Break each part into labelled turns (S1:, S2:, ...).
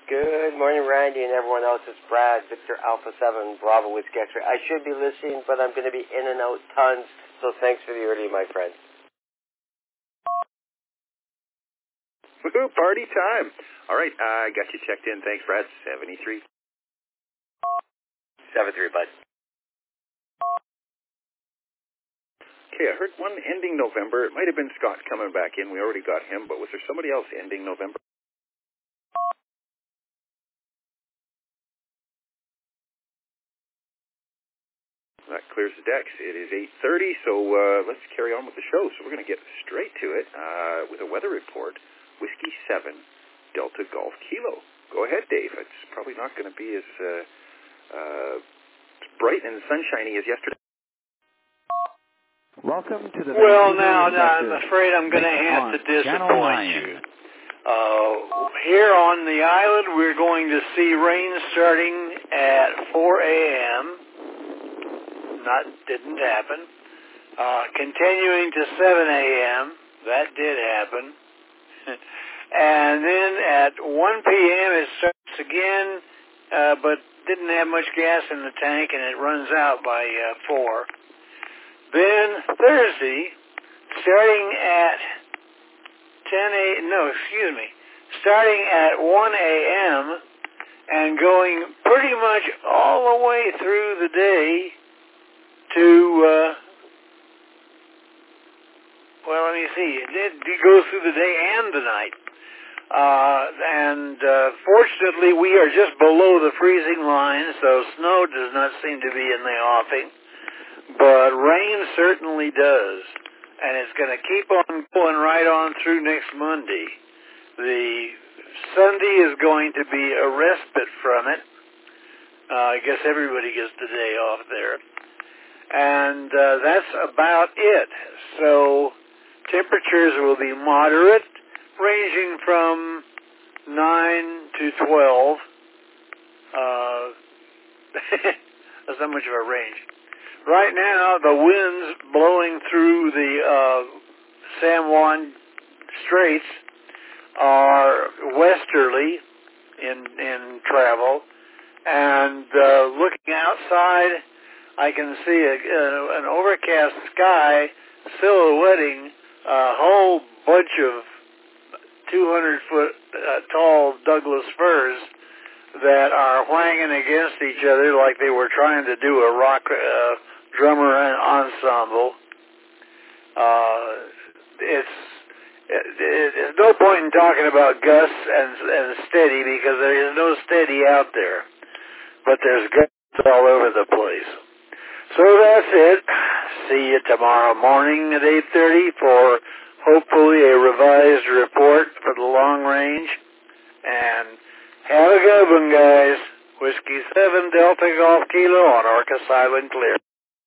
S1: Good morning, Randy, and everyone else. It's Brad, Victor Alpha 7, Bravo Whiskey X-ray. I should be listening, but I'm going to be in and out tons, so thanks for the early, my friend.
S2: Woohoo, party time. All right, I got you checked in. Thanks, Brad. 73.
S1: 73, bud.
S2: Okay, I heard one ending November. It might have been Scott coming back in. We already got him, but was there somebody else ending November? That clears the decks. It is 8:30, so let's carry on with the show. So we're going to get straight to it with a weather report. Whiskey 7, Delta Golf Kilo. Go ahead, Dave. It's probably not going to be as bright and sunshiny as yesterday.
S3: Welcome to the
S4: Well, now, I'm afraid I'm going to have to disappoint you. Here on the island, we're going to see rain starting at 4 a.m., didn't happen. Continuing to 7 a.m., that did happen. And then at 1 p.m. it starts again, but didn't have much gas in the tank, and it runs out by 4. Then Thursday, starting at starting at 1 a.m. and going pretty much all the way through the day to, let me see. It did go through the day and the night. Fortunately, we are just below the freezing line, so snow does not seem to be in the offing. But rain certainly does. And it's going to keep on going right on through next Monday. The Sunday is going to be a respite from it. I guess everybody gets the day off there. And that's about it. So temperatures will be moderate, ranging from 9 to 12. That's not much of a range. Right now, the winds blowing through the San Juan Straits are westerly in travel, and looking outside, I can see an overcast sky silhouetting a whole bunch of 200-foot tall Douglas firs that are whanging against each other like they were trying to do a rock drummer ensemble. There's no point in talking about gusts and steady, because there is no steady out there. But there's gusts all over the place. So that's it. See you tomorrow morning at 8:30 for hopefully a revised report for the long range. And have a good one, guys. Whiskey 7 Delta Golf Kilo on Orcas Island Clear.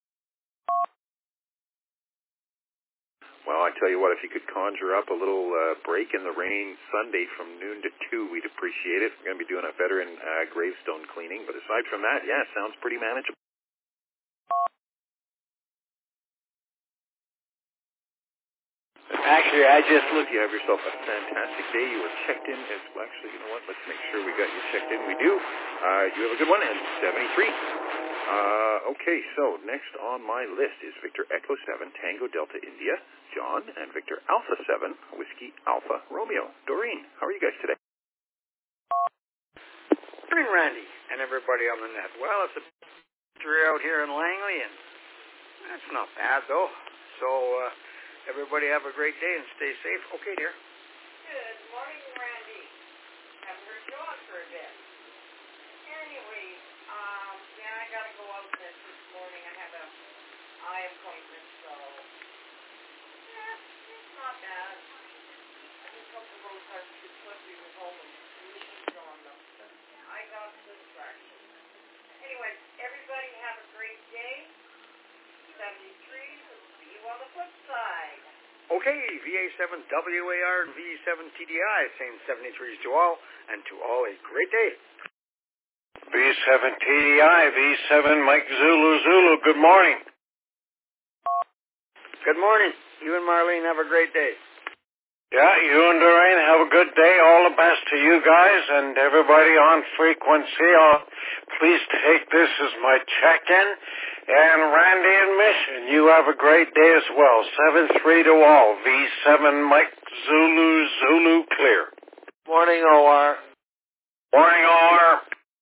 S2: Well, I tell you what, if you could conjure up a little break in the rain Sunday from noon to 2, we'd appreciate it. We're going to be doing a veteran gravestone cleaning, but aside from that, yeah, sounds pretty manageable.
S4: Actually, I just looked.
S2: You have yourself a fantastic day. You were checked in as well. Actually, you know what? Let's make sure we got you checked in. We do. You have a good one, and 73. Okay, so next on my list is Victor Echo 7, Tango Delta India, John, and Victor Alpha 7, Whiskey Alpha Romeo. Doreen, how are you guys today?
S5: Morning, Randy, and everybody on the net. Well, it's a victory out here in Langley, and that's not bad, though. So, everybody have a great day and stay safe. Okay, dear.
S6: Good morning, Randy. Haven't heard you on for a bit. Anyway, I gotta go out this morning. I have an eye appointment, so it's not bad. I just hope the roads aren't too slippery with all the leaves on them. I got the distraction. Anyway, everybody have a great day. 73. See you on the flip side.
S5: Okay, VA7WAR and V7TDI saying 73s to all, and to all a great day.
S4: V7TDI, V7 Mike Zulu, good morning.
S5: Good morning. You and Marlene have a great day.
S4: Yeah, you and Doreen have a good day. All the best to you guys and everybody on frequency. Please take this as my check-in. And Randy and Mission, you have a great day as well. 7-3 to all. V7 Mike Zulu clear.
S1: Morning, OR.
S4: Morning, OR.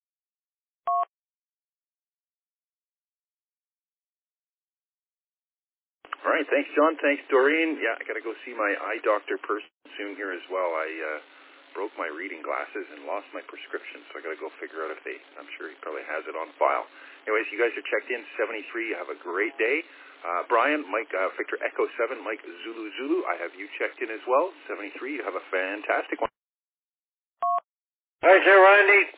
S2: All right, thanks, John. Thanks, Doreen. Yeah, I got to go see my eye doctor person soon here as well. I broke my reading glasses and lost my prescription, so I got to go figure out if I'm sure he probably has it on file. Anyways, you guys are checked in, 73. You have a great day. Brian, Mike, Victor Echo 7, Mike Zulu, I have you checked in as well, 73. You have a fantastic one.
S4: Thank you, Randy.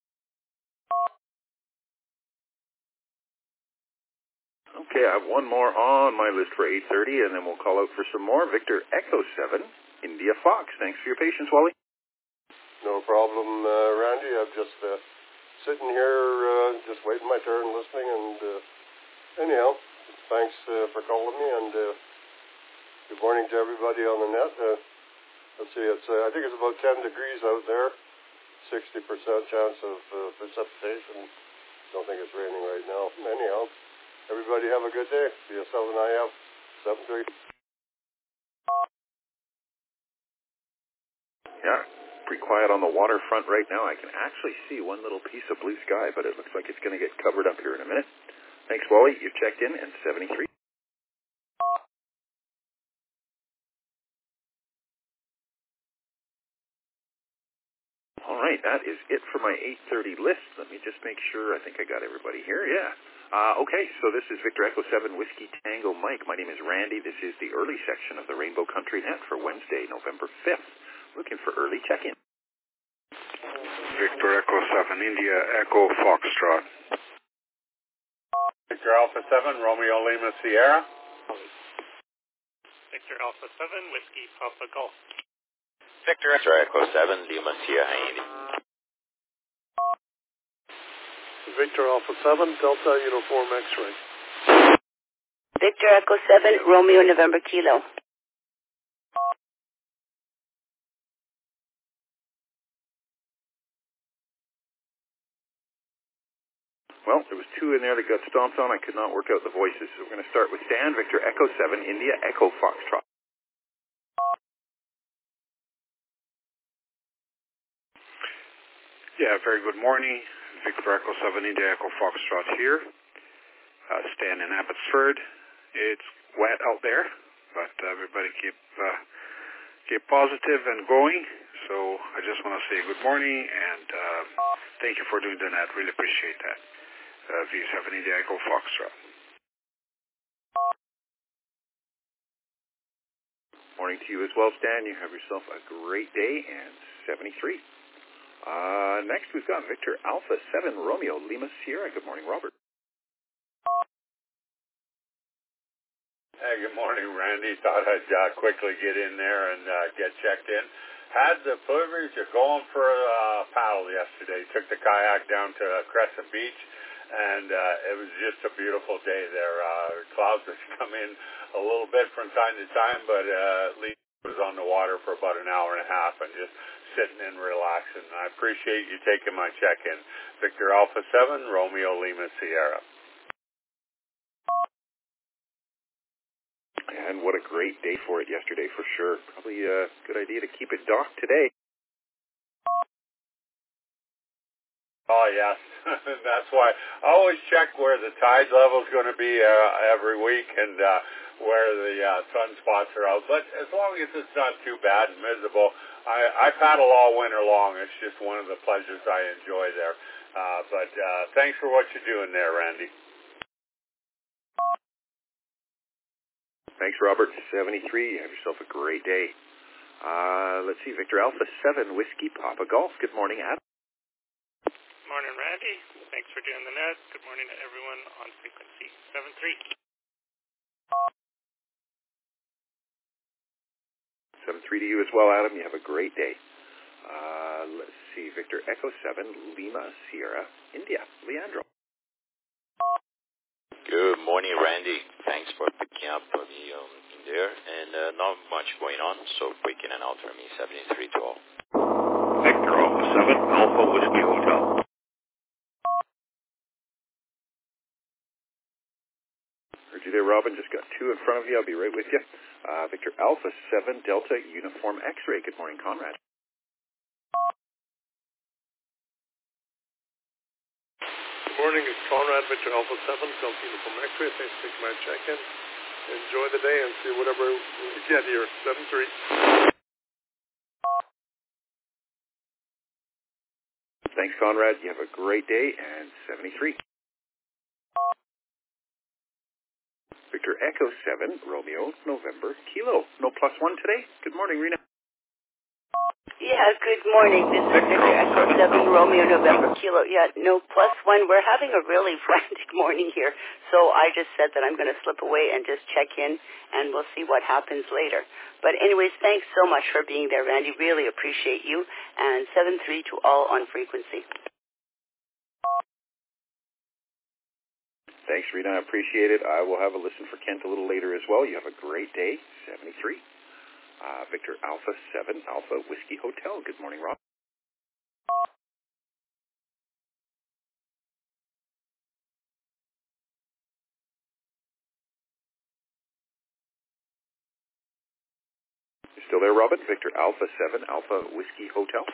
S2: Okay, I have one more on my list for 8:30, and then we'll call out for some more. Victor Echo 7, India Fox. Thanks for your patience, Wally.
S3: No problem, Randy. I'm just sitting here, just waiting my turn, listening, and anyhow, thanks for calling me, and good morning to everybody on the net. Let's see, I think it's about 10 degrees out there, 60% chance of precipitation. Don't think it's raining right now. Anyhow, everybody have a good day. BS7IF, 7-3.
S2: Yeah, pretty quiet on the waterfront right now. I can actually see one little piece of blue sky, but it looks like it's going to get covered up here in a minute. Thanks, Wally. You're checked in, and 73. All right, that is it for my 8:30 list. Let me just make sure. I think I got everybody here. Yeah. Okay, so this is Victor Echo 7, Whiskey Tango Mike. My name is Randy. This is the early section of the Rainbow Country Net for Wednesday, November 5th. Looking for early check-in.
S7: Victor Echo 7, India Echo Foxtrot.
S8: Victor Alpha 7, Romeo Lima Sierra.
S9: Victor Alpha 7, Whiskey Papa Golf.
S10: Victor Echo 7, Lima Sierra Indy.
S3: Victor Alpha 7, Delta Uniform X-Ray.
S11: Victor Echo 7, Romeo November Kilo.
S2: Well, there was two in there that got stomped on. I could not work out the voices, so we're going to start with Stan. Victor Echo 7, India Echo Foxtrot.
S7: Yeah, very good morning. Victor Echo 7, India Echo Foxtrot here. Stan in Abbotsford. It's wet out there, but everybody keep positive and going. So I just want to say good morning and thank you for doing the net. Really appreciate that. V7 India Echo Foxtrot.
S2: Morning to you as well, Stan. You have yourself a great day, and 73. Next, we've got Victor Alpha 7, Romeo Lima Sierra. Good morning, Robert.
S8: Hey, good morning, Randy. Thought I'd quickly get in there and get checked in. Had the privilege of going for a paddle yesterday. Took the kayak down to Crescent Beach, and it was just a beautiful day there. Clouds would come in a little bit from time to time, but at least I was on the water for about an hour and a half and just sitting and relaxing. I appreciate you taking my check-in. Victor Alpha 7, Romeo Lima Sierra.
S2: And what a great day for it yesterday, for sure. Probably a good idea to keep it docked today.
S8: Oh, yes. That's why I always check where the tide level is going to be every week and where the sunspots are out. But as long as it's not too bad and miserable, I paddle all winter long. It's just one of the pleasures I enjoy there. But thanks for what you're doing there, Randy.
S2: Thanks, Robert. 73. You have yourself a great day. Let's see. Victor Alpha 7, Whiskey Papa Golf. Good morning, Adam.
S9: Morning, Randy. Thanks for doing the net. Good morning to everyone on frequency 73.
S2: 73 to you as well, Adam. You have a great day. Let's see. Victor Echo 7, Lima Sierra, India. Leandro.
S10: Good morning, Randy. Thanks for picking up me in there, and not much going on, so quick in and out for me, 73 to all.
S2: Victor Alpha 7, Alpha Whiskey Hotel. Heard you there, Robin. Just got 2 in front of you. I'll be right with you. Victor Alpha 7, Delta Uniform X-Ray. Good morning, Conrad.
S12: Good morning, it's Conrad, Victor Alpha 7, Delta Uniform X-Ray. Thanks for taking my check-in. Enjoy the day and see whatever we get here. 7-3.
S2: Thanks, Conrad. You have a great day, and 73. Victor Echo 7, Romeo, November, Kilo. No +1 today? Good morning, Rena.
S11: Yeah, good morning. This is Victor Echo 7, Romeo, November, Kilo. Yeah, no +1. We're having a really frantic morning here, so I just said that I'm going to slip away and just check in, and we'll see what happens later. But anyways, thanks so much for being there, Randy. Really appreciate you. And 7-3 to all on frequency.
S2: Thanks, Rena. I appreciate it. I will have a listen for Kent a little later as well. You have a great day. 73. Victor Alpha 7, Alpha Whiskey Hotel. Good morning, Rob. You still there, Robin? Victor Alpha 7, Alpha Whiskey Hotel.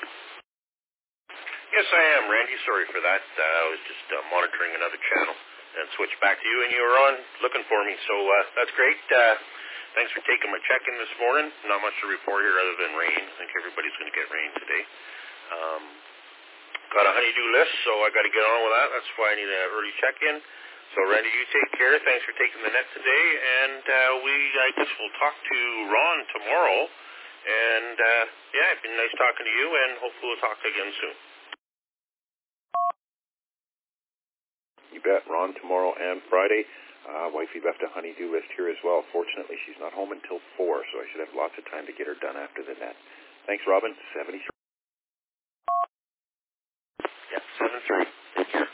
S13: Yes, I am, Randy. Sorry for that. I was just monitoring another channel and switched back to you, and you were on looking for me, so that's great. Thanks for taking my check-in this morning. Not much to report here other than rain. I think everybody's going to get rain today. Got a honeydew list, so I got to get on with that. That's why I need an early check-in. So, Randy, you take care. Thanks for taking the net today, and I guess we'll talk to Ron tomorrow. And, yeah, it's been nice talking to you, and hopefully we'll talk again soon.
S2: You bet. Ron tomorrow and Friday. Wifey left a honeydew list here as well. Fortunately, she's not home until 4, so I should have lots of time to get her done after the net. Thanks, Robin. 73.
S13: Yeah, 7-3. Take care.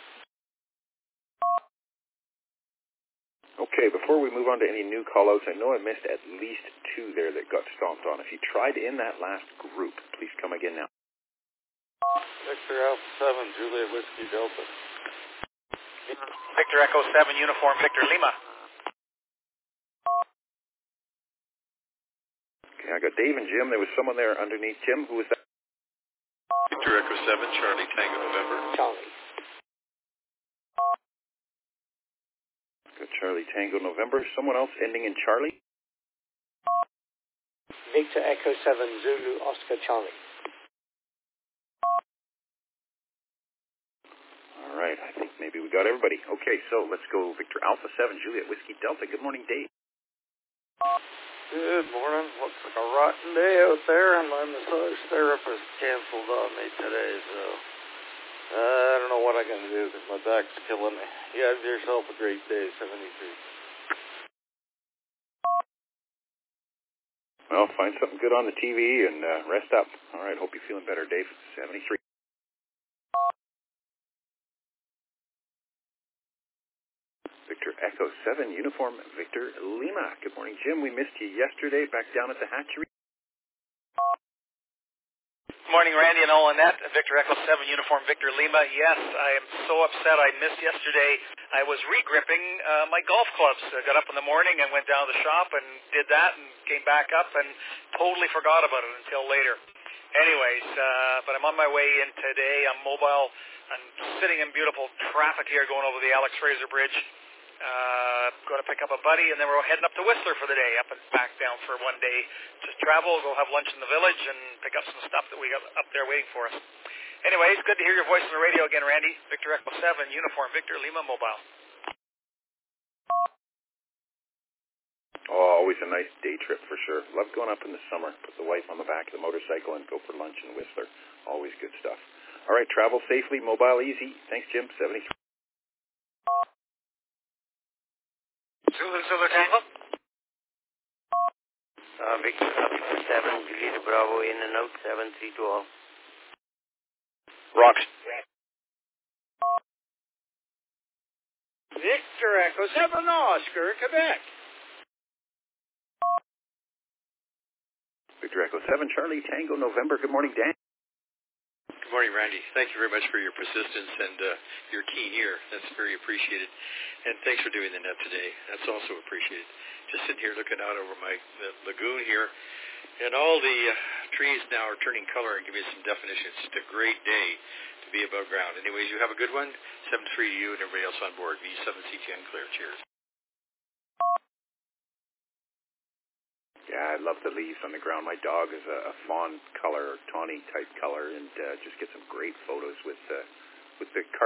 S2: Okay, before we move on to any new call-outs, I know I missed at least 2 there that got stomped on. If you tried in that last group, please come again now.
S12: Victor Alpha 7, Juliet Whiskey Delta.
S14: Victor Echo 7, Uniform Victor Lima.
S2: Okay, I got Dave and Jim. There was someone there underneath Jim. Who was that?
S15: Victor Echo 7, Charlie Tango November.
S16: Charlie.
S2: Got Charlie Tango November. Someone else ending in Charlie?
S16: Victor Echo 7, Zulu Oscar Charlie.
S2: All right, I think maybe we got everybody. Okay, so let's go Victor Alpha 7, Juliet Whiskey Delta. Good morning, Dave.
S12: Good morning. Looks like a rotten day out there, and my massage therapist canceled on me today, so I don't know what I can do because my back's killing me. You have yourself a great day, 73.
S2: Well, find something good on the TV and rest up. All right, hope you're feeling better, Dave. 73. Victor Echo 7, Uniform Victor Lima. Good morning, Jim. We missed you yesterday back down at the hatchery.
S14: Good morning, Randy and all Annette. Victor Echo 7, Uniform Victor Lima. Yes, I am so upset I missed yesterday. I was re-gripping my golf clubs. I got up in the morning and went down to the shop and did that and came back up and totally forgot about it until later. Anyways, but I'm on my way in today. I'm mobile. I'm sitting in beautiful traffic here going over the Alex Fraser Bridge. Going to pick up a buddy, and then we're heading up to Whistler for the day, up and back down for one day. Just travel, go have lunch in the village, and pick up some stuff that we got up there waiting for us. Anyways, good to hear your voice on the radio again, Randy. Victor Echo 7, Uniform Victor Lima Mobile.
S2: Oh, always a nice day trip for sure. Love going up in the summer. Put the wife on the back of the motorcycle and go for lunch in Whistler. Always good stuff. All right, travel safely, mobile easy. Thanks, Jim. 73.
S14: Zulu Tango.
S1: Victor Alpha 7, Juliet Bravo in and out, 7-3 to all.
S2: Rocks.
S4: Victor Echo 7, Oscar, Quebec.
S2: Victor Echo 7, Charlie Tango November. Good morning, Dan.
S17: Good morning, Randy. Thank you very much for your persistence and your keen ear. That's very appreciated. And thanks for doing the net today. That's also appreciated. Just sitting here looking out over the lagoon here, and all the trees now are turning color and giving some definition. It's just a great day to be above ground. Anyways, you have a good one. 7-3 to you and everybody else on board. V7CTN clear. Cheers.
S2: Yeah, I love the leaves on the ground. My dog is a fawn color, or tawny type color, and just get some great photos with the